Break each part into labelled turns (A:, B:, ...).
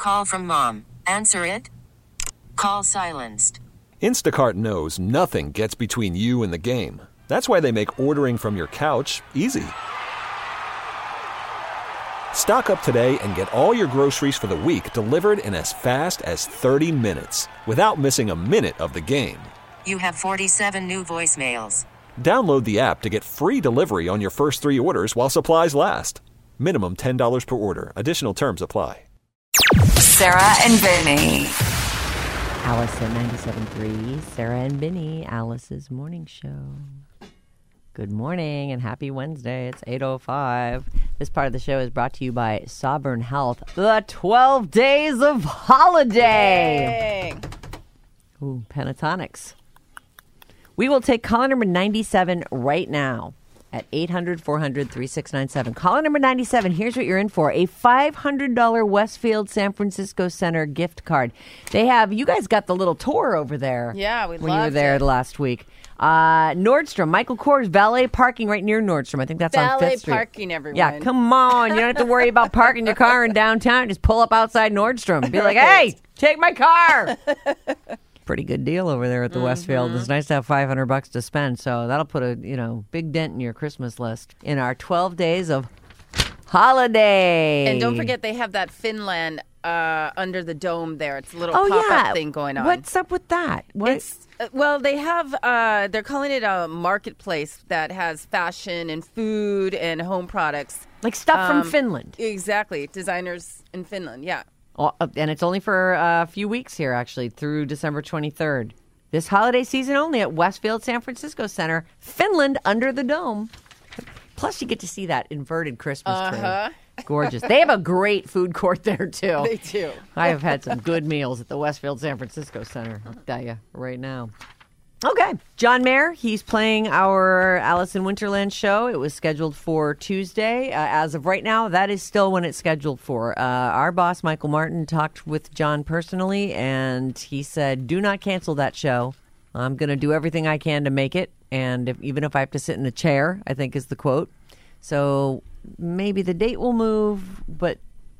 A: Call from mom. Answer it. Call silenced.
B: Instacart knows nothing gets between you and the game. That's why they make ordering from your couch easy. Stock up today and get all your groceries for the week delivered in as fast as 30 minutes without missing a minute of the game.
A: You have 47 new voicemails.
B: Download the app to get free delivery on your first 3 orders while supplies last. Minimum $10 per order. Additional terms apply.
C: Sarah and Vinny.
D: Alice at 97.3, Sarah and Vinny, Alice's morning show. Good morning and happy Wednesday. It's 8:05. This part of the show is brought to you by Sovereign Health, the 12 days of holiday.
E: Dang.
D: Ooh, Pentatonics. We will take caller number 97 right now at 800-400-3697. Caller number 97, here's what you're in for. A $500 Westfield San Francisco Center gift card. They have, you guys got the little tour over there.
E: Yeah, we
D: when you were
E: loved
D: there
E: it.
D: last week. Nordstrom, Michael Kors, valet parking right near Nordstrom. I think that's on
E: Valet
D: 5th Street.
E: parking, everyone.
D: Yeah, come on. You don't have to worry about parking your car in downtown. Just pull up outside Nordstrom. Be like, hey, take my car. Pretty good deal over there at the Westfield. It's nice to have $500 to spend. So that'll put a big dent in your Christmas list in our 12 days of holiday.
E: And don't forget, they have that Finland under the dome there. It's a little pop-up thing going on.
D: What's up with that? What?
E: It's well, they have. They're calling it a marketplace that has fashion and food and home products,
D: Like stuff from Finland.
E: Exactly, designers in Finland. Yeah.
D: And it's only for a few weeks here, actually, through December 23rd. This holiday season only at Westfield San Francisco Center, Finland, under the dome. Plus, you get to see that inverted Christmas tree. Gorgeous. They have a great food court there, too.
E: They do.
D: I have had some good meals at the Westfield San Francisco Center, I'll tell you right now. Okay. John Mayer, he's playing our Alice in Winterland show. It was scheduled for Tuesday. As of right now, that is still when it's scheduled for. Our boss, Michael Martin, talked with John personally, and he said, do not cancel that show. I'm going to do everything I can to make it, and even if I have to sit in a chair, I think is the quote. So maybe the date will move, but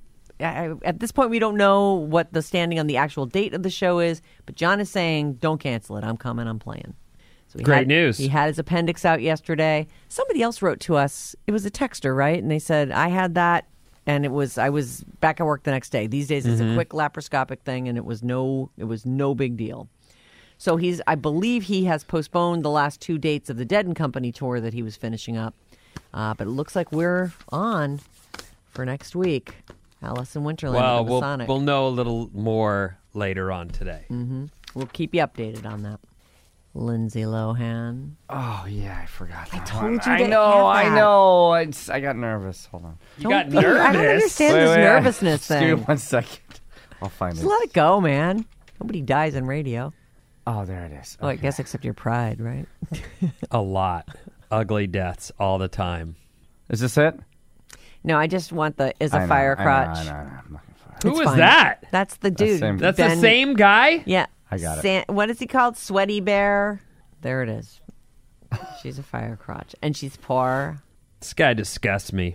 D: at this point, we don't know what the standing on the actual date of the show is, but John is saying, don't cancel it. I'm coming. I'm playing. So
F: Great news.
D: He had his appendix out yesterday. Somebody else wrote to us. It was a texter, right? And they said, I had that, and I was back at work the next day. These days, it's a quick laparoscopic thing, and it was no big deal. So I believe he has postponed the last 2 dates of the Dead and Company tour that he was finishing up. But it looks like we're on for next week. Alice in Winterland.
F: Well, we'll know a little more later on today.
D: Mm-hmm. We'll keep you updated on that. Lindsay Lohan.
G: Oh, yeah, I forgot.
D: I
G: that
D: told
G: one.
D: you to
G: I
D: have
G: know.
D: that.
G: I got nervous. Hold on.
F: You got
D: I
F: nervous?
D: don't understand this nervousness
G: Give me
D: thing.
G: 1 second. I'll find
D: Just
G: it.
D: let it go, man. Nobody dies in radio.
G: Oh, there it is.
D: Well, I
G: Okay.
D: guess except your pride, right?
F: A lot. Ugly deaths all the time.
G: Is this it?
D: No, I just want the
G: I know,
D: fire
G: I know,
D: crotch.
G: I know. I'm looking for it.
F: Who
D: It's
F: is
D: fine.
F: that?
D: That's the dude.
G: same-
F: That's
D: Ben-
F: the same guy?
D: Yeah.
G: I got it.
D: What is he called? Sweaty Bear. There it is. She's a fire crotch. And she's poor.
F: This guy disgusts me.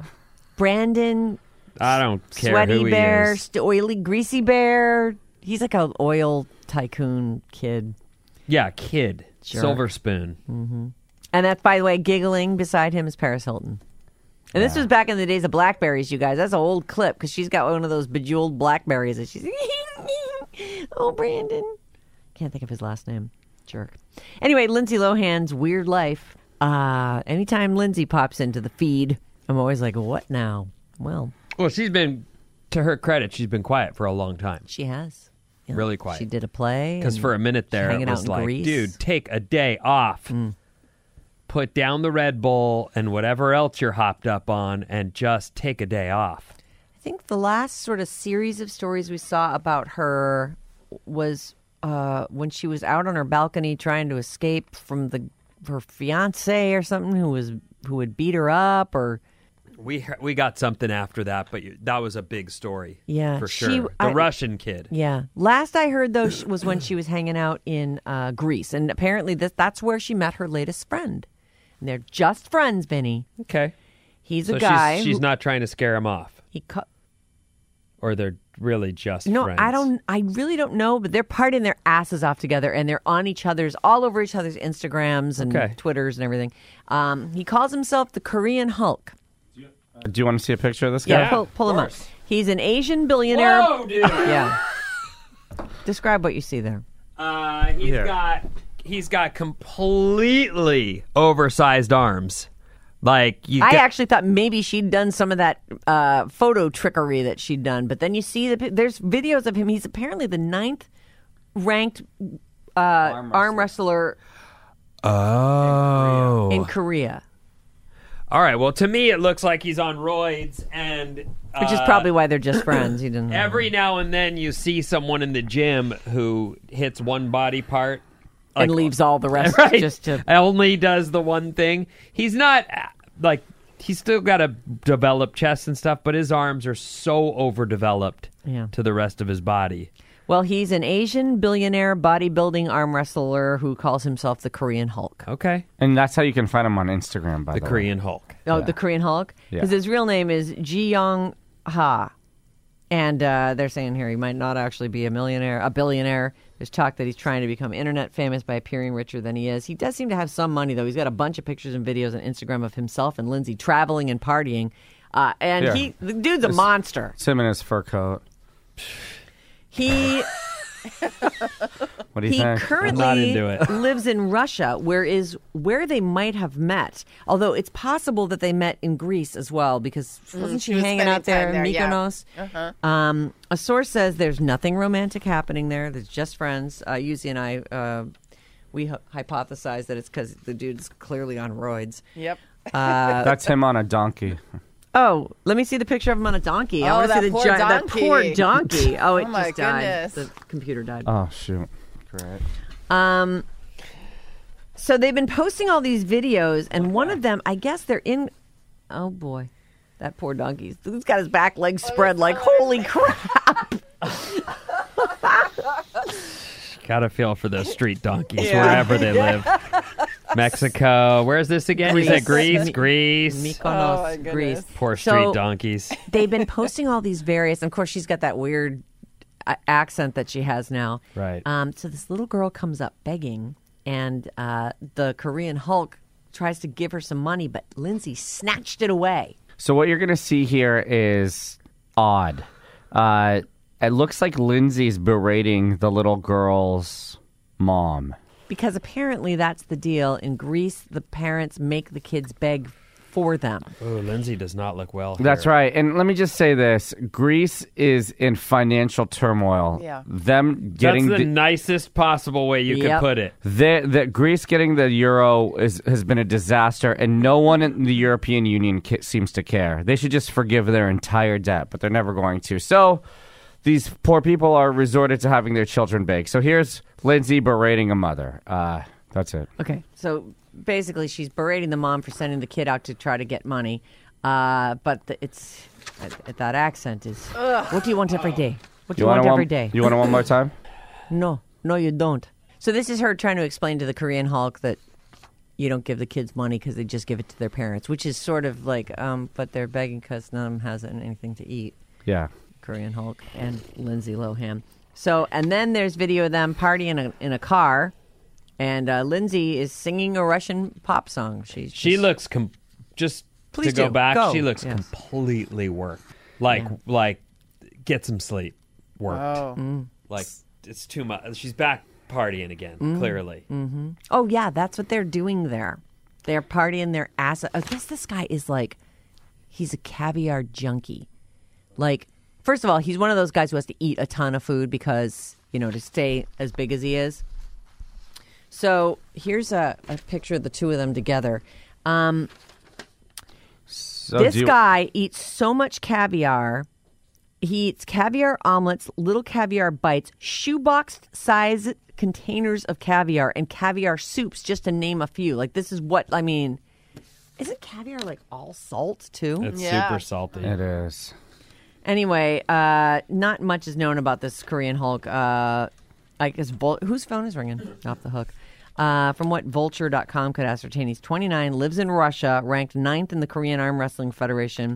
D: Brandon,
F: I don't care
D: Sweaty
F: who he
D: Bear,
F: is.
D: Oily Greasy Bear. He's like an oil tycoon kid.
F: Yeah, kid.
D: Jerk.
F: Silver spoon.
D: And that's, by the way, giggling beside him is Paris Hilton. And this was back in the days of Blackberries, you guys. That's an old clip because she's got one of those bejeweled Blackberries that she's, oh, Brandon. Can't think of his last name. Jerk. Anyway, Lindsay Lohan's Weird Life. Anytime Lindsay pops into the feed, I'm always like, what now? Well,
F: Well, she's been, to her credit, she's been quiet for a long time.
D: she has. You know,
F: Really quiet.
D: She did a play.
F: Because
D: and
F: for a minute there,
D: hanging
F: it
D: out
F: was
D: in
F: like,
D: Greece.
F: dude, take a day off. Put down the Red Bull and whatever else you're hopped up on and just take a day off.
D: I think the last sort of series of stories we saw about her was when she was out on her balcony trying to escape from her fiance or something who had beat her up or.
F: We got something after that, but that was a big story.
D: Yeah,
F: for sure. The Russian kid.
D: Yeah. Last I heard, though, was when she was hanging out in Greece. And apparently that's where she met her latest friend. And they're just friends, Benny.
F: Okay.
D: He's
F: So
D: a guy
F: she's not trying to scare him off.
D: He cut.
F: or they're really just
D: No,
F: friends?
D: I really don't know, but they're partying their asses off together, and they're on all over each other's Instagrams and
F: Okay.
D: Twitters and everything. He calls himself the Korean Hulk.
G: Do you want to see a picture of this guy?
D: Yeah, pull him up. He's an Asian billionaire.
F: Whoa, dude!
D: Yeah. Describe what you see there.
F: He's got completely oversized arms. Like
D: I actually thought maybe she'd done some of that photo trickery that she'd done, but then you see there's videos of him. He's apparently the 9th ranked arm wrestler in Korea,
F: All right. Well, to me, it looks like he's on roids, and
D: which is probably why they're just friends. He didn't.
F: every now and then you see someone in the gym who hits one body part
D: and leaves all the rest
F: right,
D: just to.
F: only does the one thing. He's not like he's still got a developed chest and stuff, but his arms are so overdeveloped to the rest of his body.
D: Well, he's an Asian billionaire bodybuilding arm wrestler who calls himself the Korean Hulk.
F: Okay.
G: And that's how you can find him on Instagram, by the
F: The
G: way.
F: Korean Hulk.
D: Oh, the Korean Hulk?
G: Yeah.
D: Because his real name is Ji Young Ha. And they're saying here he might not actually be a billionaire. There's talk that he's trying to become internet famous by appearing richer than he is. He does seem to have some money, though. He's got a bunch of pictures and videos on Instagram of himself and Lindsay traveling and partying. And
G: Yeah.
D: the dude's a monster.
G: It's him in his fur coat.
D: He
G: What do you
D: he
G: think?
D: currently
F: I'm not into it.
D: lives in Russia, where they might have met. Although it's possible that they met in Greece as well, because wasn't she
E: was
D: hanging
E: spending
D: out there in
E: time there, yeah.
D: Mykonos? A source says there's nothing romantic happening there. There's just friends. Yuzi and I, we hypothesize that it's because the dude's clearly on roids.
E: Yep.
G: That's him on a donkey.
D: Oh, let me see the picture of him on a donkey. I
E: Oh,
D: want to see
E: that
D: the
E: poor
D: that
E: donkey.
D: poor donkey. Oh, it
E: Oh, my
D: just died.
E: goodness.
D: The computer died.
G: Oh, shoot. Great.
D: So they've been posting all these videos, and one of them, I guess they're in. Oh boy, that poor donkey. He's got his back legs spread like holy crap.
F: Gotta feel for those street donkeys wherever they live. Mexico. Where's this again? You said Greece? Greece.
D: Mykonos,
E: Oh, my goodness.
D: Greece.
F: Poor street
D: So-
F: donkeys.
D: They've been posting all these various. And of course, she's got that weird accent that she has now.
F: Right.
D: So this little girl comes up begging, and the Korean Hulk tries to give her some money, but Lindsay snatched it away.
G: So what you're going to see here is odd. It looks like Lindsay's berating the little girl's mom.
D: Because apparently that's the deal. In Greece, the parents make the kids beg for them.
F: Oh, Lindsay does not look well.
G: That's
F: here.
G: right. And let me just say this. Greece is in financial turmoil.
E: Yeah.
G: Them getting
F: That's the nicest possible way you could
D: Yep.
F: put it.
G: the Greece getting the euro has been a disaster, and no one in the European Union seems to care. They should just forgive their entire debt, but they're never going to. So these poor people are resorted to having their children beg. So here's Lindsay berating a mother. That's it.
D: Okay. So basically, she's berating the mom for sending the kid out to try to get money. But it's that accent is. What do you want every day? What do you want every day?
G: You want it one more time?
D: No, you don't. So this is her trying to explain to the Korean Hulk that you don't give the kids money because they just give it to their parents, which is sort of like, but they're begging because none of them has anything to eat.
G: Yeah.
D: Korean Hulk and Lindsay Lohan. So, and then there's video of them partying in a car, and Lindsay is singing a Russian pop song.
F: She looks just
D: Please
F: to go
D: do.
F: back.
D: Go.
F: She looks
D: Yes.
F: completely worked. Like get some sleep. Worked.
E: Oh.
F: Like it's too much. She's back partying again. Clearly.
D: Oh yeah, that's what they're doing there. They're partying their ass. I guess this guy is like, he's a caviar junkie. Like, first of all, he's one of those guys who has to eat a ton of food because, to stay as big as he is. So here's a picture of the two of them together.
G: So
D: This guy eats so much caviar. He eats caviar omelets, little caviar bites, shoebox size containers of caviar, and caviar soups, just to name a few. Like, this is what, I mean, isn't caviar like all salt too?
F: It's
E: Yeah.
F: super salty.
G: It is.
D: Anyway, not much is known about this Korean Hulk. I guess whose phone is ringing off the hook? From what Vulture.com could ascertain, he's 29, lives in Russia, ranked 9th in the Korean Arm Wrestling Federation.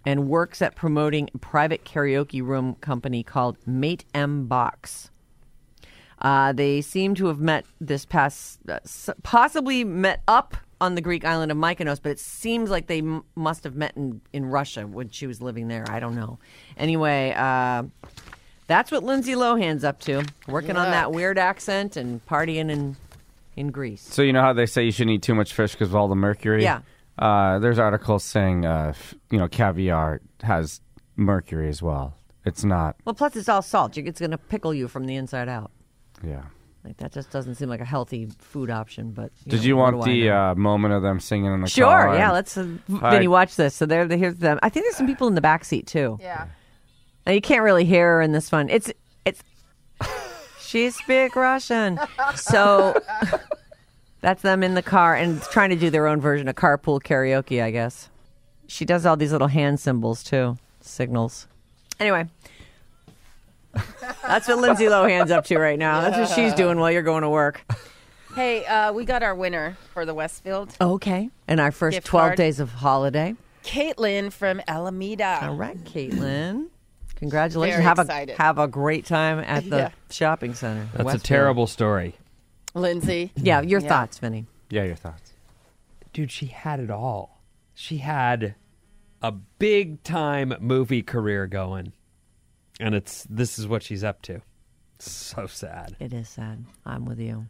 D: and works at promoting a private karaoke room company called Mate M Box. They seem to have met possibly met up on the Greek island of Mykonos, but it seems like they must have met in Russia when she was living there. I don't know. Anyway, that's what Lindsay Lohan's up to, working on that weird accent and partying in Greece.
G: So you know how they say you shouldn't eat too much fish because of all the mercury?
D: Yeah.
G: There's articles saying, caviar has mercury as well. It's not.
D: Well, plus it's all salt. It's going to pickle you from the inside out.
G: Yeah.
D: Like that just doesn't seem like a healthy food option. But
G: did you want the moment of them singing in the car?
D: Sure. Yeah. Let's Vinny watch this. So here's them. I think there's some people in the back seat too.
E: Yeah.
D: Now you can't really hear her in this one. It's she speak Russian. So that's them in the car and trying to do their own version of carpool karaoke, I guess. She does all these little hand symbols too, signals. Anyway. That's what Lindsay Lohan's up to right now. That's what she's doing while you're going to work.
E: Hey, we got our winner for the Westfield.
D: Okay. And our first
E: Gift
D: 12
E: card.
D: days of holiday.
E: Caitlin from Alameda.
D: All right, Caitlin. Congratulations.
E: Very
D: have
E: excited.
D: have a great time at the shopping center.
F: That's
D: Westfield.
F: a terrible story.
E: Lindsay.
D: Yeah, your thoughts, Vinny.
G: Yeah, your thoughts.
F: Dude, she had it all. She had a big time movie career going. And this is what she's up to. So sad.
D: It is sad. I'm with you.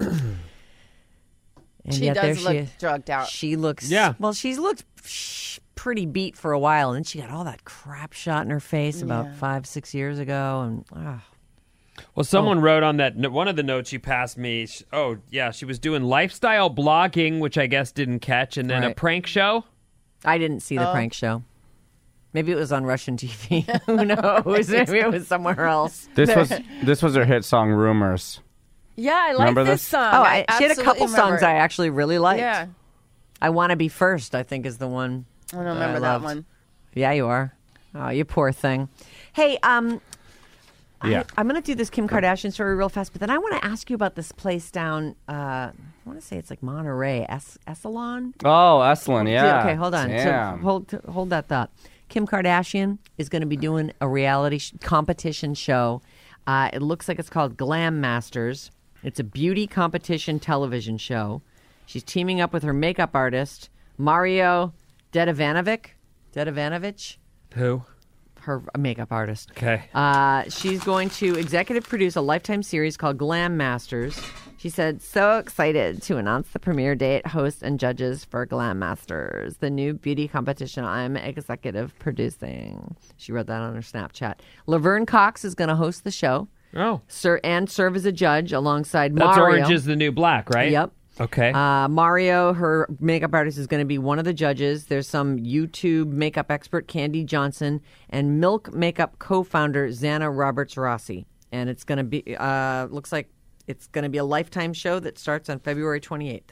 D: And
E: She
D: yet there
E: does look
D: is.
E: drugged out.
D: She looks.
F: Yeah.
D: Well, she's looked pretty beat for a while, and then she got all that crap shot in her face about 5-6 years ago, and
F: Well, someone wrote on that one of the notes you passed me. She was doing lifestyle blogging, which I guess didn't catch, and then a
D: Right.
F: prank show.
D: I didn't see the prank show. Maybe it was on Russian TV. Who knows? Maybe it was somewhere else.
G: This was her hit song, Rumors.
E: Yeah, I like
G: Remember
E: this
G: this?
E: song.
D: Oh,
E: I
D: she had a couple
E: absolutely
D: songs
E: remember
D: I
E: it.
D: actually really liked.
E: Yeah.
D: I Want to Be First, I think, is the one.
E: I don't remember that
D: loved.
E: one.
D: Yeah, you are. Oh, you poor thing. Hey,
G: Yeah.
D: I'm going to do this Kim Kardashian story real fast, but then I want to ask you about this place down, I want to say it's like Monterey, Esalen?
G: Oh, Esalen, yeah.
D: Okay, hold on.
G: Damn.
D: So hold that thought. Kim Kardashian is going to be doing a reality competition show. It looks like it's called Glam Masters. It's a beauty competition television show. She's teaming up with her makeup artist, Mario Dedivanovic,
F: Who?
D: her makeup artist.
F: Okay.
D: She's going to executive produce a Lifetime series called Glam Masters. She said, so excited to announce the premiere date, hosts, and judges for Glam Masters, the new beauty competition I'm executive producing. She wrote that on her Snapchat. Laverne Cox is going to host the show
F: Oh.
D: and serve as a judge alongside
F: That's
D: Mario.
F: Orange is the New Black, right?
D: Yep.
F: Okay.
D: Mario, her makeup artist, is going to be one of the judges. There's some YouTube makeup expert, Candy Johnson, and Milk makeup co-founder, Xana Roberts-Rossi. And it's going to be, looks like it's going to be a Lifetime show that starts on February 28th.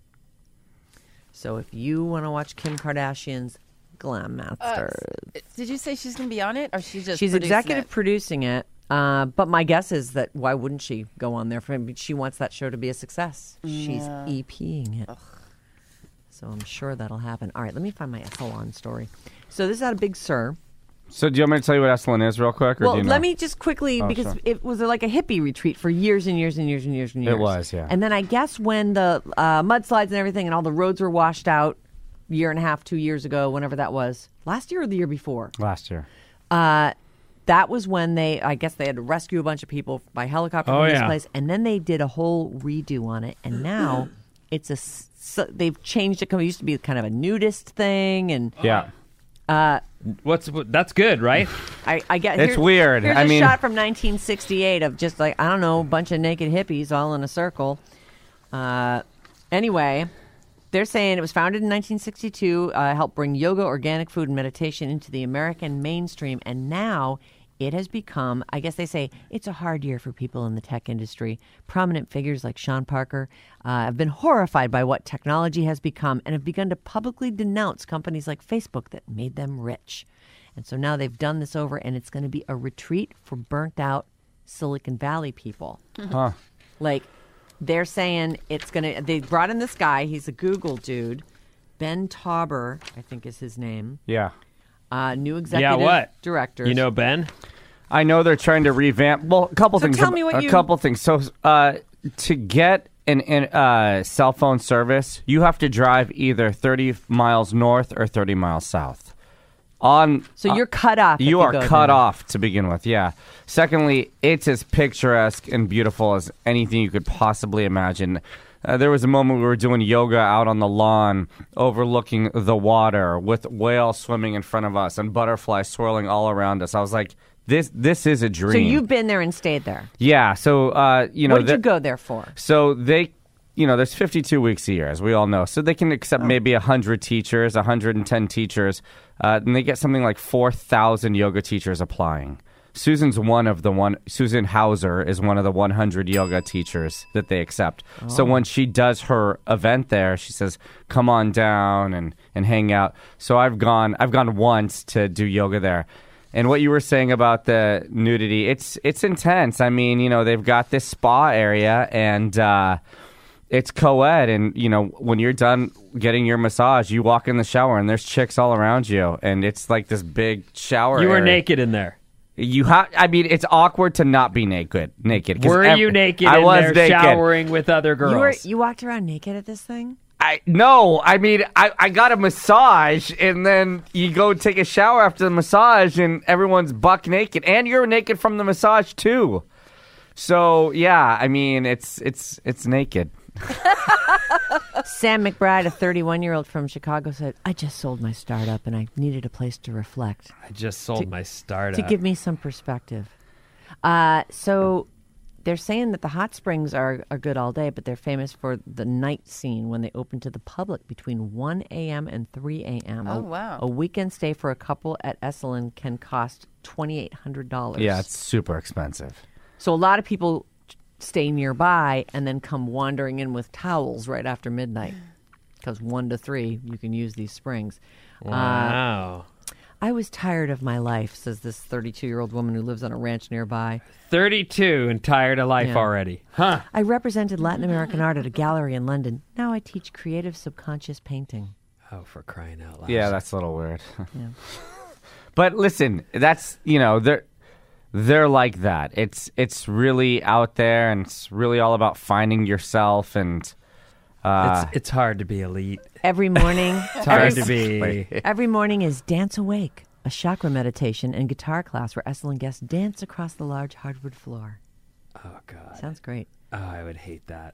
D: So if you want to watch Kim Kardashian's Glam Masters.
E: Did you say she's going to be on it, or she's just
D: She's
E: producing
D: executive
E: it?
D: producing it. But my guess is that why wouldn't she go on there? She wants that show to be a success. She's EPing it. So I'm sure that'll happen. All right, let me find my Esalen story. So this is out of Big Sur.
G: So do you want me to tell you what Esalen is real quick? Or
D: Well,
G: do you know?
D: let me just quickly, because
G: sure.
D: it was like a hippie retreat for years and years and years and years and years.
G: It was, yeah.
D: And then I guess when the mudslides and everything and all the roads were washed out a year and a half, 2 years ago, whenever that was, last year or the year before,
G: Last year.
D: that was when I guess they had to rescue a bunch of people by helicopter from this
F: yeah.
D: place, and then they did a whole redo on it, and now they've changed it. It used to be kind of a nudist thing, and
G: Yeah.
F: That's good, right?
D: I get
G: It's weird.
D: Here's
G: I
D: a
G: mean-
D: shot from 1968 of just like, I don't know, a bunch of naked hippies all in a circle. Anyway, they're saying it was founded in 1962, helped bring yoga, organic food, and meditation into the American mainstream, and now it has become, I guess they say, it's a hard year for people in the tech industry. Prominent figures like Sean Parker have been horrified by what technology has become and have begun to publicly denounce companies like Facebook that made them rich. And so now they've done this over, and it's going to be a retreat for burnt-out Silicon Valley people.
G: Huh.
D: Like, they're saying it's going to... They brought in this guy. He's a Google dude. Ben Tauber, I think is his name.
G: Yeah.
D: New executive
F: what?
D: directors.
F: You know Ben?
G: I know they're trying to revamp. Well, a couple things.
D: tell me what
G: a couple things. So, to get an cell phone service, you have to drive either 30 miles north or 30 miles south.
D: So you're cut off. if
G: You are
D: go
G: cut
D: there.
G: off to begin with. Yeah. Secondly, it's as picturesque and beautiful as anything you could possibly imagine. There was a moment we were doing yoga out on the lawn, overlooking the water, with whales swimming in front of us and butterflies swirling all around us. I was like, This is a dream.
D: So you've been there and stayed there.
G: Yeah. So
D: What did you go there for?
G: So they, there's 52 weeks a year, as we all know. So they can accept maybe 100 teachers, 110 teachers, and they get something like 4,000 yoga teachers applying. Susan Hauser is one of the 100 yoga teachers that they accept. So when she does her event there, she says, "Come on down and hang out." So I've gone once to do yoga there. And what you were saying about the nudity, it's intense. I mean, they've got this spa area and it's co-ed. And, when you're done getting your massage, you walk in the shower and there's chicks all around you. And it's like this big shower
F: You were
G: area.
F: naked in there.
G: It's awkward to not be naked. 'Cause
F: Were you naked
G: I
F: in
G: was
F: there
G: naked.
F: showering with other girls?
D: You walked around naked at this thing?
G: No, I mean, I got a massage, and then you go take a shower after the massage, and everyone's buck naked, and you're naked from the massage too. So yeah, I mean, it's naked.
D: Sam McBride, a 31-year-old from Chicago, said, "I just sold my startup, and I needed a place to reflect,
F: I just sold my startup.
D: to give me some perspective." So they're saying that the hot springs are good all day, but they're famous for the night scene when they open to the public between 1 a.m. and 3 a.m.
E: Oh, wow.
D: A weekend stay for a couple at Esalen can cost $2,800.
G: Yeah, it's super expensive.
D: So a lot of people stay nearby and then come wandering in with towels right after midnight, because 1 to 3 you can use these springs.
F: Wow.
D: I was tired of my life, says this 32-year-old woman who lives on a ranch nearby.
F: 32 and tired of life
D: Yeah.
F: already. Huh.
D: I represented Latin American art at a gallery in London. Now I teach creative subconscious painting.
F: Oh, for crying out loud.
G: Yeah, that's a little weird.
D: Yeah.
G: But listen, that's they're like that. It's really out there, and it's really all about finding yourself. And
F: it's hard to be elite.
D: Every morning,
F: It's hard to be.
D: every morning is Dance Awake, a chakra meditation and guitar class where Esalen guests dance across the large hardwood floor.
F: Oh, God.
D: Sounds great.
F: Oh, I would hate that.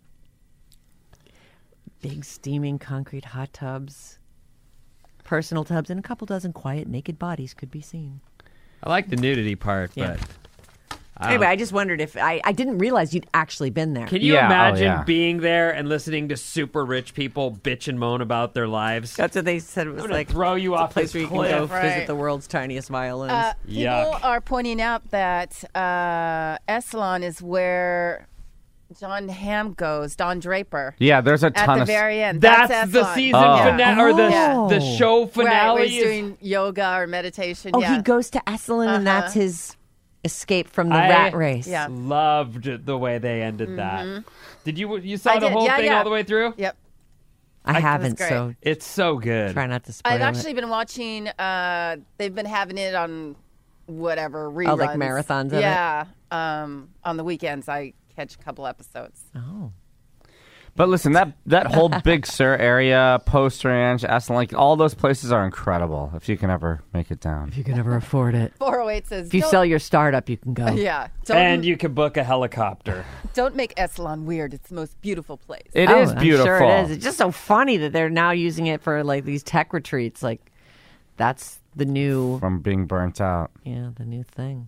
D: Big steaming concrete hot tubs, personal tubs, and a couple dozen quiet naked bodies could be seen.
F: I like the nudity part,
D: Yeah.
F: but
D: Anyway, I just wondered if I didn't realize you'd actually been there.
F: can you
G: Yeah, oh,
F: imagine
G: yeah.
F: being there and listening to super rich people bitch and moan about their lives?
D: That's what they said. It was
F: I'm gonna
D: like
F: throw you
D: it's a
F: off
D: place
F: this
D: where you can go
F: cliff.
D: visit
E: Right.
D: the world's tiniest violins.
E: People
F: Yuck.
E: are pointing out that Esalen is where John Hamm goes, Don Draper.
G: yeah, there's a
E: At
G: ton
E: the
G: of
E: very end.
F: That's the
E: Esalen.
F: season
G: Oh.
F: finale, or the
D: Oh.
F: show
E: Right,
F: finale.
E: where he's
F: is-
E: doing yoga or meditation.
D: oh,
E: yeah.
D: he goes to Esalen, and that's his escape from the
F: I-
D: rat race.
E: Yeah.
F: Loved the way they ended that. Did you saw
E: I
F: the
E: did.
F: whole
E: Yeah,
F: thing
E: yeah.
F: all the way through?
E: Yep.
D: I haven't,
E: great.
D: so
F: It's so good.
D: try not to spoil
E: I've actually
D: it.
E: been watching. They've been having it on whatever reruns.
D: Oh, like marathons of it?
E: Yeah. On the weekends, I catch a couple episodes.
D: Oh.
G: But listen, that whole Big Sur area, Post Ranch, Esalen, like all those places are incredible if you can ever make it down.
D: If you can ever afford it.
E: 408 says.
D: If you
E: "Don't-"
D: sell your startup, you can go.
E: Yeah.
F: And you can book a helicopter.
E: Don't make Esalen weird. It's the most beautiful place.
G: It
D: Oh,
G: is beautiful.
D: I'm sure it is. It's just so funny that they're now using it for like these tech retreats. Like that's the new,
G: From being burnt out.
D: the new thing.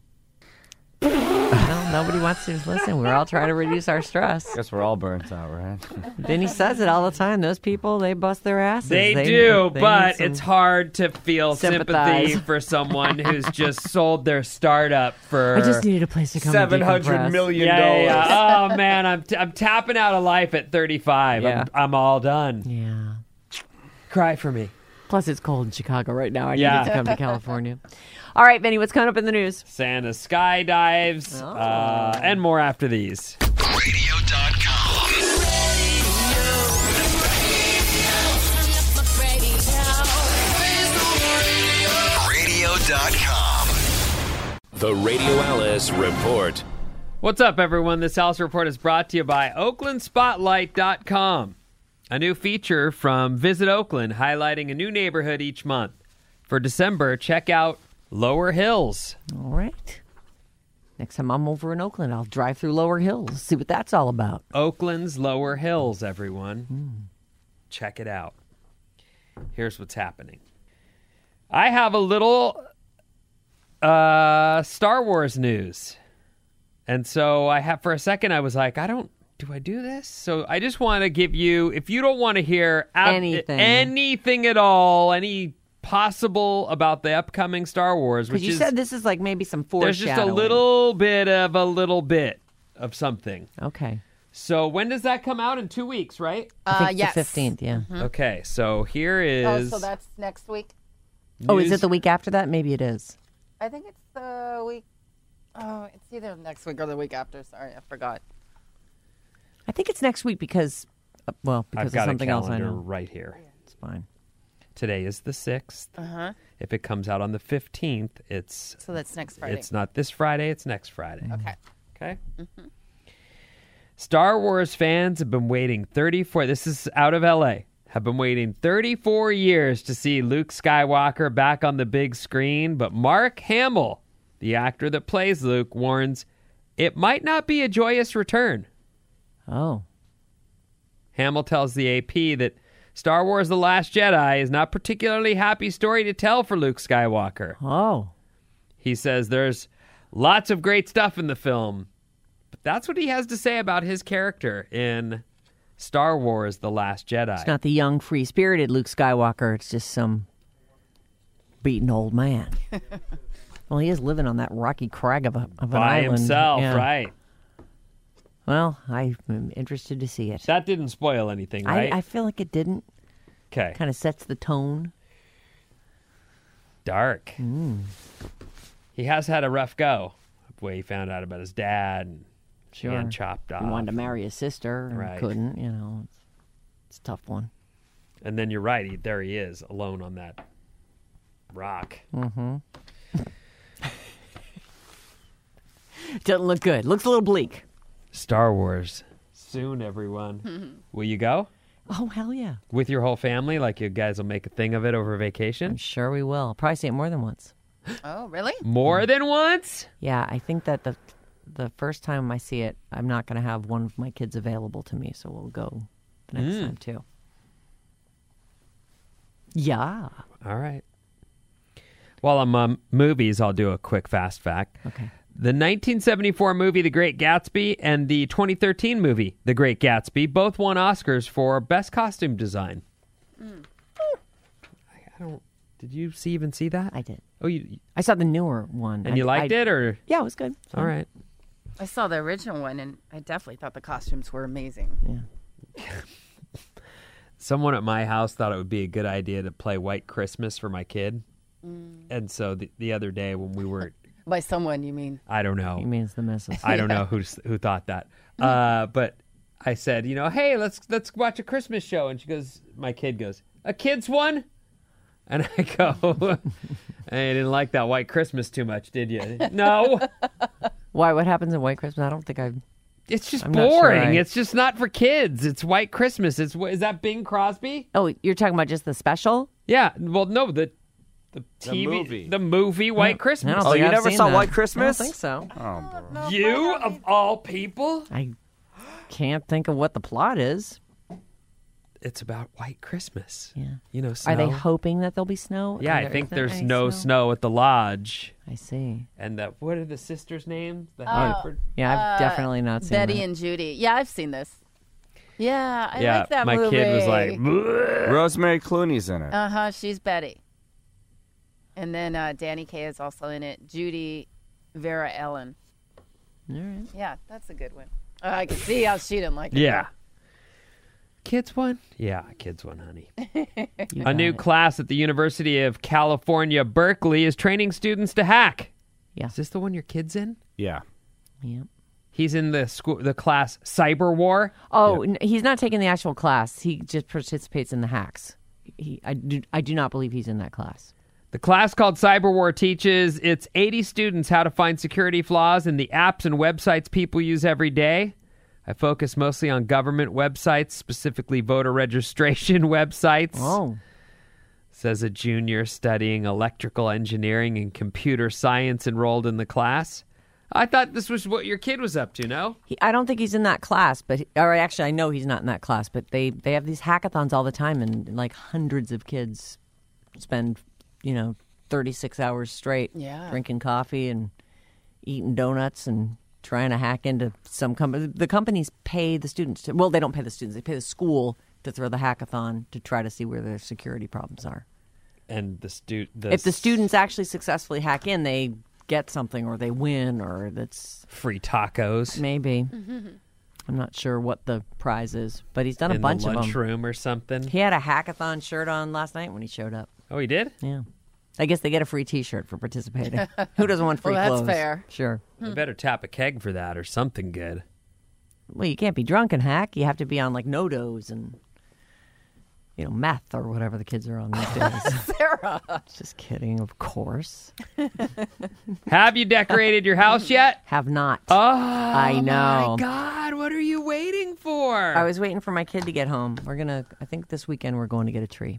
D: Well, nobody wants to listen. We're all trying to reduce our stress.
G: Guess we're all burnt out, right?
D: Vinny says it all the time. Those people, they bust their asses.
F: They do,
D: they
F: but
D: need some-
F: it's hard to feel
D: sympathize.
F: sympathy for someone who's just sold their startup for
D: I just needed a place to come and decompress.
F: Yeah. Oh man, I'm tapping out of life at 35.
D: Yeah.
F: I'm all done.
D: Yeah.
F: Cry for me.
D: Plus, it's cold in Chicago right now. I
F: Yeah.
D: needed to come to California. All right, Vinny, what's coming up in the news?
F: Santa skydives, and more after these.
H: Radio.com. RadioAlice.com. The Radio Alice Report.
F: What's up, everyone? This Alice Report is brought to you by OaklandSpotlight.com. A new feature from Visit Oakland highlighting a new neighborhood each month. For December, check out Lower Hills.
D: All right. Next time I'm over in Oakland, I'll drive through Lower Hills, see what that's all about.
F: Oakland's Lower Hills, everyone. Check it out. Here's what's happening. I have a little Star Wars news. And so for a second, I was like, do I do this? So I just want to give you, if you don't want to hear anything at all, any possible about the upcoming Star Wars, which
D: you said this is like maybe some foreshadowing.
F: There's just a little bit of something.
D: Okay.
F: So when does that come out? In 2 weeks, right?
D: I think
E: yes.
D: the 15th, yeah.
F: Okay, so here is...
E: Oh, so that's next week?
D: Oh, is it the week after that? Maybe it is.
E: I think it's the week... Oh, it's either next week or the week after. Sorry, I forgot.
D: I think it's next week because
F: I've
D: of
F: got
D: something
F: a
D: else I
F: calendar
D: know.
F: right here.
D: It's fine.
F: Today is the 6th.
E: Uh-huh.
F: If it comes out on the 15th, it's...
E: So that's next Friday.
F: It's not this Friday, it's next Friday.
E: Okay.
F: Okay? Mm-hmm. Star Wars fans have been waiting 34... This is out of L.A. Have been waiting 34 years to see Luke Skywalker back on the big screen, but Mark Hamill, the actor that plays Luke, warns it might not be a joyous return.
D: Oh.
F: Hamill tells the AP that Star Wars The Last Jedi is not a particularly happy story to tell for Luke Skywalker.
D: Oh.
F: He says there's lots of great stuff in the film, but that's what he has to say about his character in Star Wars The Last Jedi.
D: It's not the young, free-spirited Luke Skywalker. It's just some beaten old man. Well, he is living on that rocky crag of an
F: By
D: island.
F: himself,
D: Yeah.
F: right.
D: Well, I'm interested to see it.
F: That didn't spoil anything, right?
D: I feel like it didn't.
F: Okay.
D: Kind of sets the tone.
F: Dark. He has had a rough go. The way he found out about his dad and hand chopped off.
D: He wanted to marry his sister and
F: Right.
D: couldn't, It's a tough one.
F: And then you're right. There he is, alone on that rock.
D: Mm-hmm. Doesn't look good. Looks a little bleak.
F: Star Wars. Soon, everyone. Will you go?
D: Oh, hell yeah.
F: With your whole family? Like you guys will make a thing of it over
D: I'm
F: vacation?
D: sure we will. I'll probably see it more than once.
E: Oh, really?
F: More than once?
D: Yeah, I think that the first time I see it, I'm not going to have one of my kids available to me, so we'll go the next time too. Yeah.
F: All right. While I'm on movies, I'll do a quick fast fact.
D: Okay.
F: The 1974 movie The Great Gatsby and the 2013 movie The Great Gatsby both won Oscars for Best Costume Design. I don't... Did you even see that?
D: I did.
F: Oh, you
D: I saw the newer one.
F: and you liked it, or?
D: Yeah, it was good.
F: All right.
E: I saw the original one, and I definitely thought the costumes were amazing.
D: Yeah.
F: Someone at my house thought it would be a good idea to play White Christmas for my kid. And so the other day when we were...
E: By someone, you mean?
F: I don't know.
D: He means the missus.
F: I don't know who thought that. But I said, hey, let's watch a Christmas show. And my kid goes, a kid's one? And I go, hey, I didn't like that White Christmas too much, did you? No.
D: Why? What happens in White Christmas? I don't think I've...
F: It's just
D: I'm not sure
F: boring. It's just not for kids. It's White Christmas. Is that Bing Crosby?
D: Oh, you're talking about just the special?
F: Yeah. Well, no, the TV, the movie White Christmas.
D: I don't
G: Oh,
D: think
G: you
D: I've
G: never
D: seen
G: saw
D: that.
G: White Christmas?
D: I don't think so.
G: Oh, bro.
F: You of all people?
D: I can't think of what the plot is.
F: It's about White Christmas.
D: Yeah.
F: Snow.
D: Are they hoping that there'll be snow?
F: Yeah, I think there's no snow at the lodge.
D: I see.
F: And what are the sisters' names?
D: Yeah, I've definitely not seen
E: Betty
D: that.
E: and Judy. Yeah, I've seen this. Yeah, I
F: yeah,
E: like that
F: my
E: movie.
F: kid was like, "Bleh."
G: Rosemary Clooney's in it.
E: Uh-huh, she's Betty. And then Danny Kaye is also in it. Judy, Vera Ellen.
D: All right.
E: Yeah, that's a good one. I can see how she didn't like it.
F: Yeah. Kids one? Yeah, kids one, honey.
D: You
F: A
D: got
F: new
D: it.
F: class at the University of California, Berkeley is training students to hack.
D: Yeah.
F: Is this the one your kid's in?
G: Yeah.
D: Yep.
F: He's in the class Cyber War.
D: Oh, he's not taking the actual class. He just participates in the hacks. I do not believe he's in that class.
F: The class called Cyber War teaches its 80 students how to find security flaws in the apps and websites people use every day. I focus mostly on government websites, specifically voter registration websites.
D: Oh.
F: Says a junior studying electrical engineering and computer science enrolled in the class. I thought this was what your kid was up to, no?
D: I don't think he's in that class, or actually I know he's not in that class, but they have these hackathons all the time, and like hundreds of kids spend, 36 hours straight drinking coffee and eating donuts and trying to hack into some company. The companies pay the students they don't pay the students, they pay the school to throw the hackathon to try to see where their security problems are.
F: And
D: if the students actually successfully hack in, they get something, or they win, or that's
F: free tacos.
D: Maybe. I'm not sure what the prize is, but he's done a bunch of them.
F: In the lunchroom or something.
D: He had a hackathon shirt on last night when he showed up.
F: Oh, he did?
D: Yeah. I guess they get a free T-shirt for participating. Who doesn't want free clothes?
E: That's fair.
D: Sure.
F: They better tap a keg for that or something good.
D: Well, you can't be drunk and hack. You have to be on like no-dos and meth or whatever the kids are on these days.
E: Sarah.
D: Just kidding, of course.
F: Have you decorated your house yet?
D: Have not.
F: Oh,
D: I know.
F: my God. What are you waiting for?
D: I was waiting for my kid to get home. I think this weekend we're going to get a tree.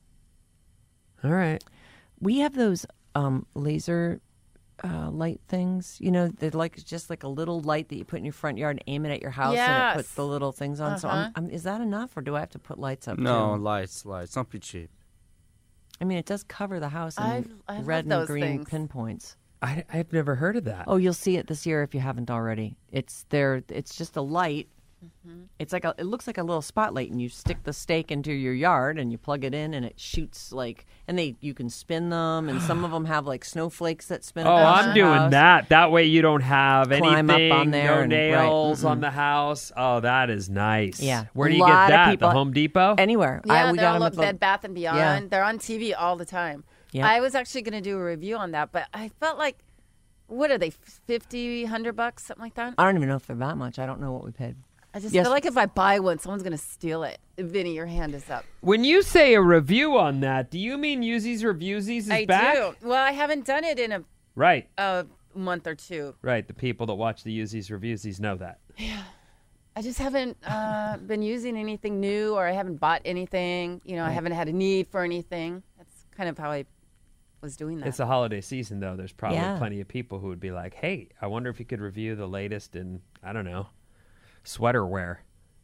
F: All right.
D: We have those laser light things. They're just like a little light that you put in your front yard and aim it at your house, and it
E: Yes.
D: puts the little things on. So is that enough, or do I have to put lights up
G: No,
D: too?
G: lights. Don't be cheap.
D: I mean, it does cover the house in
E: I love
D: red and
E: those
D: green
E: things.
D: pinpoints.
F: I've never heard of that.
D: Oh, you'll see it this year if you haven't already. It's there. It's just a light. It's like it looks like a little spotlight, and you stick the stake into your yard, and you plug it in, and it shoots and you can spin them, and some of them have like snowflakes that spin.
F: Oh,
D: across
F: I'm
D: your
F: doing
D: house.
F: that. That way you don't have
D: Climb
F: anything,
D: up on there
F: no
D: and- right.
F: nails on the house. Oh, that is nice.
D: Yeah.
F: Where
D: A
F: do you get
D: lot of
F: that?
D: people-
F: The Home Depot?
D: Anywhere.
E: Yeah,
D: we
E: they're
D: got
E: all
D: them
E: up
D: at the-
E: Bed Bath & Beyond.
D: Yeah.
E: They're on TV all the time.
D: Yeah.
E: I was actually going to do a review on that, but I felt like, what are they, $50, $100, something like that?
D: I don't even know if they're that much. I don't know what we paid.
E: I just
D: Yes.
E: feel like if I buy one, someone's going to steal it. Vinny, your hand is up.
F: When you say a review on that, do you mean Usies Reviewsies is
E: I
F: back?
E: do. Well, I haven't done it in
F: Right.
E: a month or two.
F: Right. The people that watch the Usies Reviewsies know that.
E: I just haven't been using anything new, or I haven't bought anything. I haven't had a need for anything. That's kind of how I was doing that.
F: It's a holiday season, though. There's probably
D: Yeah.
F: plenty of people who would be like, hey, I wonder if you could review the latest in, I don't know, sweater wear.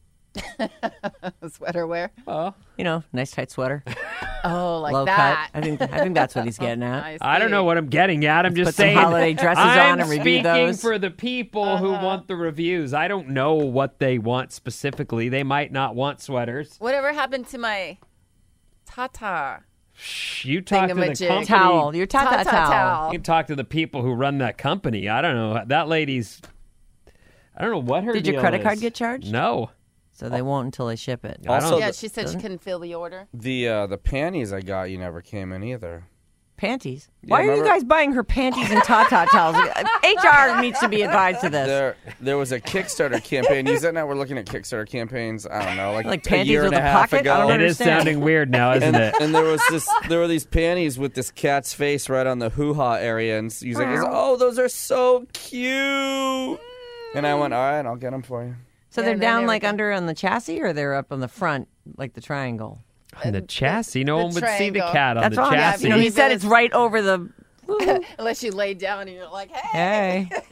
E: Sweater wear.
F: Oh.
D: Nice tight sweater,
E: Oh, like
D: low
E: that.
D: cut. I think that's what he's getting at.
F: I don't know what I'm getting at. I'm just
D: put some
F: saying.
D: holiday dresses
F: I'm
D: on and review
F: speaking
D: those.
F: for the people who want the reviews. I don't know what they want specifically. They might not want sweaters.
E: Whatever happened to my Tata
F: Shh, you talk to the
E: Thingamajig.
F: company.
D: Towel. Your Tata towel.
F: You can talk to the people who run that company. I don't know. That lady's. I don't know what her
D: Did your
F: deal
D: credit card
F: is.
D: get charged?
F: No.
D: So they won't until they ship it.
F: I don't-
G: Also,
E: Yeah, she said she couldn't fill the order.
G: the panties I got you never came in either.
D: Panties.
G: Yeah,
D: Why are you
G: remember-
D: guys buying her panties and Tata towels? HR needs to be advised to this.
G: There was a Kickstarter campaign. You said now we're looking at Kickstarter campaigns. I don't know, like a
D: panties
G: year
D: with
G: and a
D: a
G: half
D: pocket? I
G: ago.
D: don't
F: It is
D: understand.
F: sounding weird now, isn't it?
G: And there were these panties with this cat's face right on the hoo-ha area, and he's like, "Oh, those are so cute." And I went, "All right, I'll get them for you."
D: So
E: Yeah,
D: they're
E: and then
D: down
E: they were
D: like
E: done.
D: under on the chassis, or they're up on the front, like the triangle?
F: On the chassis. No
E: the
F: one would see the
E: triangle.
F: cat on
D: That's
F: the
D: wrong.
F: chassis.
D: He said it's right over the.
E: Unless you lay down and you're like, hey.
D: Hey.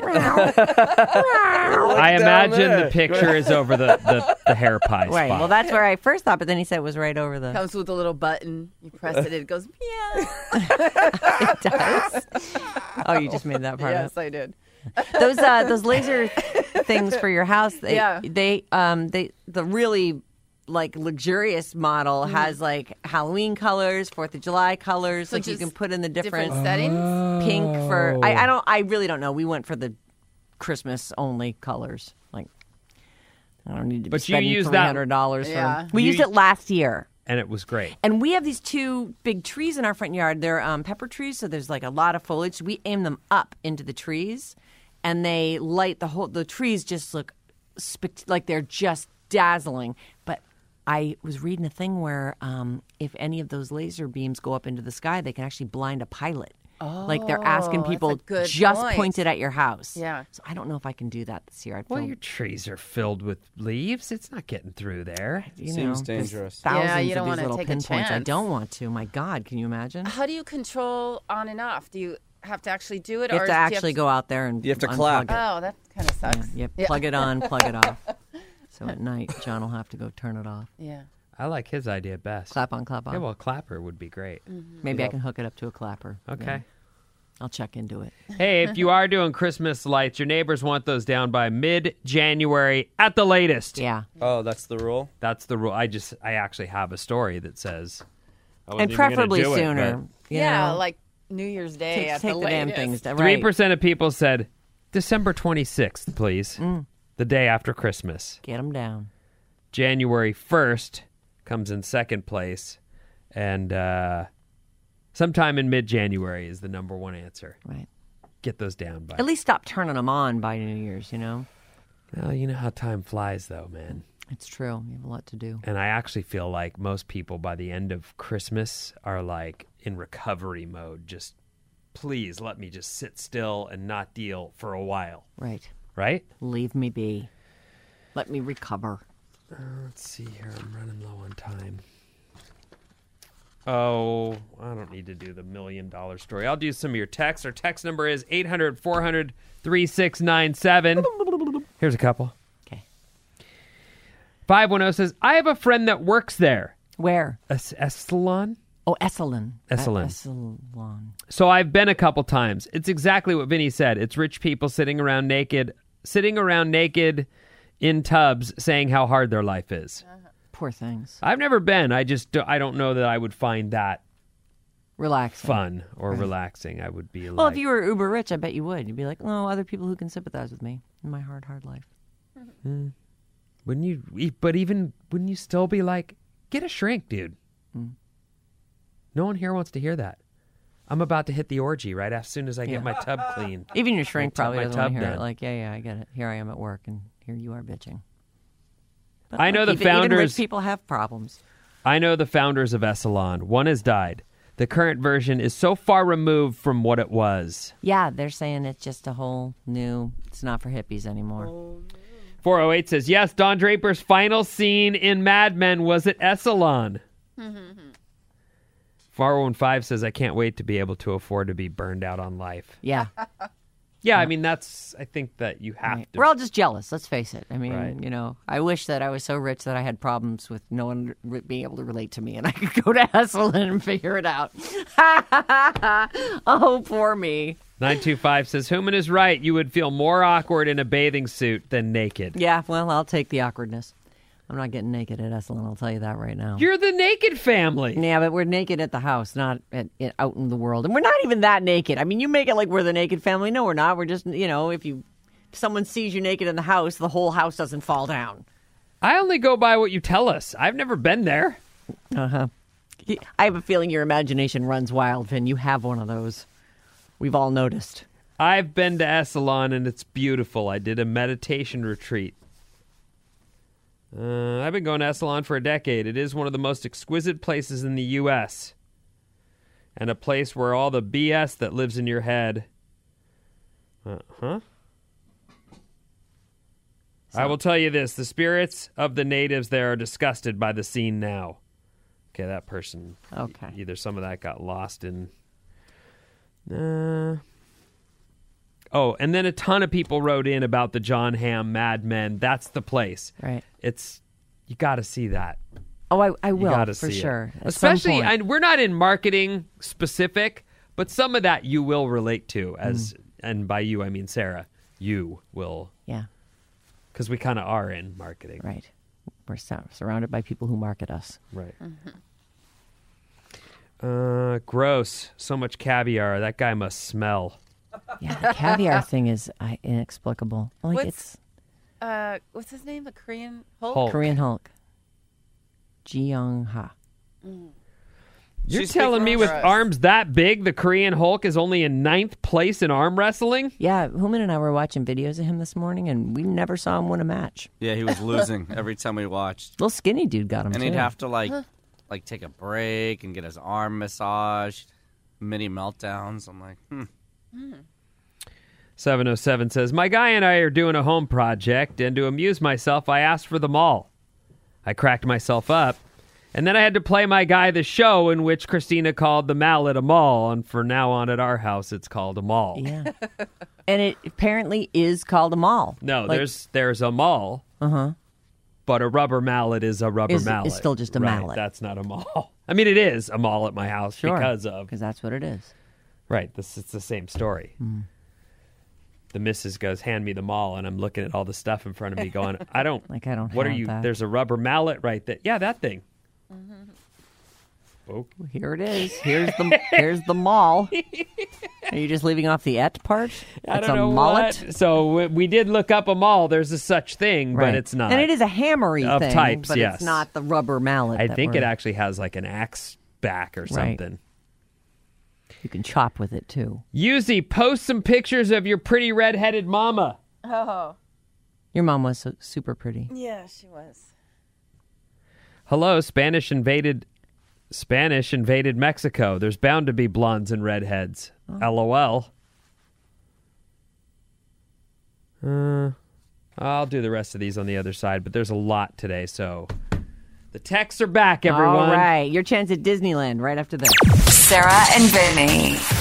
F: I imagine
G: there.
F: the picture is over the hair pie
D: Right.
F: spot.
D: Well, that's where I first thought, but then he said it was right over the.
E: Comes with a little button. You press it, it goes, meow.
D: It does. Oh, you just made that part
E: Yes,
D: up.
E: I did.
D: Those laser things for your house.
E: Yeah.
D: The really like luxurious model
E: Mm-hmm.
D: has like Halloween colors, 4th of July colors.
E: So
D: like you
E: just
D: can put in the
E: Different
D: different
E: settings.
D: pink for. I really don't know. We went for the Christmas only colors. Like I don't need to be
F: But you
D: spending
F: use that-
D: $300 for.
E: Yeah.
D: We used it last year.
F: And it was great.
D: And we have these two big trees in our front yard. They're pepper trees, so there's like a lot of foliage. We aim them up into the trees, and they light the trees just look like they're just dazzling. But I was reading a thing where if any of those laser beams go up into the sky, they can actually blind a pilot. Like they're asking people
E: that's a good
D: just
E: point.
D: point it at your house.
E: Yeah.
D: So I don't know if I can do that this year.
F: Well, your trees are filled with leaves. It's not getting through there.
G: Seems dangerous.
D: Thousands
E: Yeah, you don't
D: of these
E: wanna
D: little
E: take a
D: pinpoints. I
E: chance.
D: don't want to. My God, can you imagine?
E: How do you control on and off? Do you have to actually do it?
D: You have
E: or
D: to
E: do
D: actually go out there and
G: You have to
D: unplug
G: clap.
D: it.
E: Oh, that kind of sucks.
D: Yep, plug it on, plug it off. So at night, John will have to go turn it off.
E: Yeah.
F: I like his idea best.
D: Clap on, clap off.
F: Yeah, well, clapper would be great.
D: Maybe I can hook it up to a clapper.
F: Okay.
D: Yeah. I'll check into it.
F: Hey, if you are doing Christmas lights, your neighbors want those down by mid-January at the latest.
D: Yeah.
G: Oh, that's the rule?
F: That's the rule. I actually have a story that says I wasn't
D: And
F: even gonna
D: preferably
F: do it,
D: sooner.
F: but
E: Yeah,
D: know.
E: like New Year's Day
D: Take
E: at the
D: the damn
E: latest.
D: things down.
F: 3% of people said December 26th, please. The day after Christmas.
D: Get them down.
F: January 1st comes in second place, and sometime in mid-January is the number one answer.
D: Right.
F: Get those down by.
D: At least stop turning them on by New Year's, you know?
F: Well, you know how time flies, though, man.
D: It's true. You have a lot to do.
F: And I actually feel like most people by the end of Christmas are like in recovery mode. Just please let me just sit still and not deal for a while.
D: Right.
F: Right?
D: Leave me be. Let me recover.
F: Let's see here. I'm running low on time. Oh, I don't need to do the $1 million story. I'll do some of your texts. Our text number is 800-400-3697. Here's a couple.
D: Okay.
F: 510 says, I have a friend that works there.
D: Where?
F: Esalen?
D: Oh, Esalen.
F: Esalen.
D: Esalen.
F: So I've been a couple times. It's exactly what Vinny said. It's rich people sitting around naked in tubs saying how hard their life is.
D: Poor things.
F: I've never been. I don't know that I would find that
D: Relaxing.
F: fun or relaxing. I would be
D: Well,
F: like,
D: if you were uber rich, I bet you would. You'd be like, oh, other people who can sympathize with me in my hard life.
F: wouldn't you? But even wouldn't you still be like, get a shrink, dude? No one here wants to hear that. I'm about to hit the orgy right as soon as I get my tub clean.
D: Even your shrink probably
F: my
D: doesn't want to
F: tub
D: hear it.
F: done.
D: Like, yeah, I get it. Here I am at work, and here you are bitching. But
F: I know the
D: even rich
F: founders-
D: people have problems.
F: I know the founders of Esalen. One has died. The current version is so far removed from what it was.
D: Yeah, they're saying it's just a whole new. It's not for hippies anymore.
F: 408 says, yes, Don Draper's final scene in Mad Men was at Esalen. 415 says, I can't wait to be able to afford to be burned out on life.
D: Yeah,
F: Yeah, I mean, I think that you have
D: right.
F: to.
D: We're all just jealous. Let's face it. I mean,
F: Right.
D: you know, I wish that I was so rich that I had problems with no one being able to relate to me, and I could go to Esalen and figure it out. Oh, poor me.
F: 925 says, Human is right. You would feel more awkward in a bathing suit than naked.
D: Yeah, well, I'll take the awkwardness. I'm not getting naked at Esalen, I'll tell you that right now.
F: You're the naked family.
D: Yeah, but we're naked at the house, not out in the world. And we're not even that naked. I mean, you make it like we're the naked family. No, we're not. We're just, you know, if someone sees you naked in the house, the whole house doesn't fall down.
F: I only go by what you tell us. I've never been there.
D: I have a feeling your imagination runs wild, Vin. You have one of those. We've all noticed.
F: I've been to Esalen, and it's beautiful. I did a meditation retreat. I've been going to Esalen for a decade. It is one of the most exquisite places in the U.S. and a place where all the BS that lives in your head. I will tell you this. The spirits of the natives there are disgusted by the scene now. Okay, that person.
D: Okay.
F: Either some of that got lost in... Oh, and then a ton of people wrote in about the John Hamm Mad Men. That's the place.
D: Right.
F: You got to see that.
D: Oh, I
F: You
D: will,
F: gotta
D: for
F: see it.
D: sure. At some
F: Especially,
D: point.
F: and we're not in marketing specific, but some of that you will relate to and by you, I mean Sarah, you will.
D: Yeah,
F: Because we kind of are in marketing.
D: right. We're surrounded by people who market us.
F: Right. Gross. So much caviar. That guy must smell.
D: Yeah, the caviar thing is inexplicable. Like
E: What's his name? The Korean Hulk?
F: Hulk.
D: Korean Hulk. Ji Young Ha.
F: You're
G: She's
F: telling me
G: speaking
F: with
E: for us.
F: arms that big, the Korean Hulk is only in 9th place in arm wrestling?
D: Yeah, Hooman and I were watching videos of him this morning, and we never saw him win a match.
G: Yeah, he was losing every time we watched.
D: Little skinny dude got him,
G: And
D: too.
G: he'd have to, like take a break and get his arm massaged. Mini meltdowns. I'm like,
F: 707 says, my guy and I are doing a home project, and to amuse myself, I asked for the mall. I cracked myself up, and then I had to play my guy the show in which Christina called the mallet a mall, and from now on at our house, it's called a mall.
D: Yeah. And it apparently is called a mall.
F: No,
D: Like,
F: there's a mall, but a rubber mallet is a rubber
D: Is
F: mallet.
D: still just a
F: Right,
D: mallet.
F: That's not a mall. I mean, it is a mall at my house
D: Sure,
F: because of.
D: because that's what it is.
F: Right, it's the same story. The missus goes, hand me the mall, and I'm looking at all the stuff in front of me going, I don't.
D: Like, I don't
F: What are
D: have
F: you?
D: that.
F: There's a rubber mallet right there. Yeah, that thing.
D: Here it is. Here's the mall. Are you just leaving off the et part?
F: I
D: It's
F: don't know
D: a mullet.
F: what. So we did look up a mall. There's a such thing,
D: Right.
F: but it's not.
D: And it is a hammery
F: Of
D: thing,
F: types,
D: but
F: yes.
D: it's not the rubber mallet.
F: I
D: that
F: think it
D: we're-
F: actually has like an axe back or
D: Right.
F: something.
D: You can chop with it too.
F: Yuzi, post some pictures of your pretty red-headed mama.
E: Oh,
D: Your mom was super pretty.
E: yeah, she was.
F: Hello, Spanish invaded Mexico. There's bound to be blondes and redheads. LOL. I'll do the rest of these on the other side, but there's a lot today, so the texts are back, everyone.
D: All right. Your chance at Disneyland right after this.
C: Sarah and Vinny.